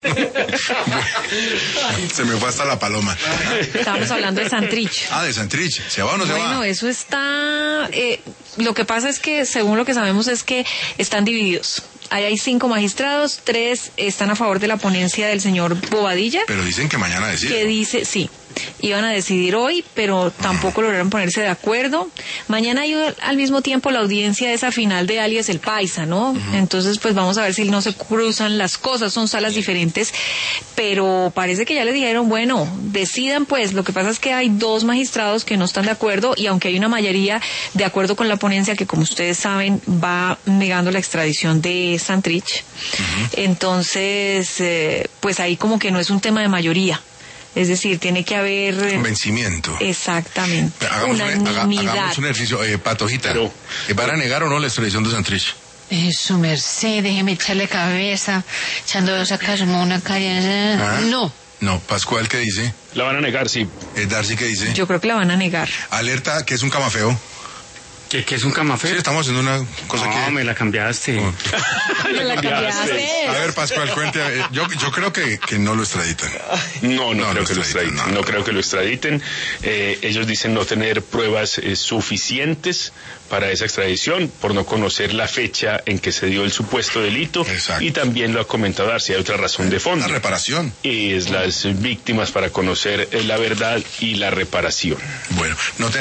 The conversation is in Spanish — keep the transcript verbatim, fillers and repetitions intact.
Se me fue hasta la paloma. Estábamos hablando de Santrich. Ah, de Santrich. ¿Se va o no se bueno, va? Bueno, eso está... Eh, lo que pasa es que, según lo que sabemos, es que están divididos. Ahí hay cinco magistrados, tres están a favor de la ponencia del señor Bobadilla. Pero dicen que mañana deciden. Que dice, sí, iban a decidir hoy, pero tampoco uh-huh. lograron ponerse de acuerdo. Mañana hay al mismo tiempo la audiencia esa final de alias El Paisa, ¿no? Uh-huh. Entonces, pues vamos a ver si no se cruzan las cosas, son salas diferentes, pero parece que ya les dijeron, bueno, decidan pues. Lo que pasa es que hay dos magistrados que no están de acuerdo, y aunque hay una mayoría de acuerdo con la ponencia que, como ustedes saben, va negando la extradición de Santrich, uh-huh. entonces, eh, pues ahí como que no es un tema de mayoría. Es decir, tiene que haber... Convencimiento. Exactamente. Hagamos, unanimidad. Un, hagamos un ejercicio. Eh, Patojita, Pero, ¿van a negar o no la extradición de Santrich? Eh, su merced, déjeme echarle cabeza, echando dos acá, como una calle... ¿Ah? No. No, Pascual, ¿qué dice? La van a negar, sí. Eh, Darcy, ¿qué dice? Yo creo que la van a negar. Alerta, que es un camafeo. ¿Qué, qué es un camafeo? Sí, estamos haciendo una cosa no, que... No, me la cambiaste. Oh. me la cambiaste. A ver, Pascual, cuente. Yo, yo creo que, que no lo extraditan. No, no, no creo lo que lo extraditen. No, no, no no. creo que lo extraditen. Eh, ellos dicen no tener pruebas eh, suficientes para esa extradición, por no conocer la fecha en que se dio el supuesto delito. Exacto. Y también lo ha comentado Darcy, hay otra razón de fondo. La reparación. Y es las víctimas para conocer eh, la verdad y la reparación. Bueno, no te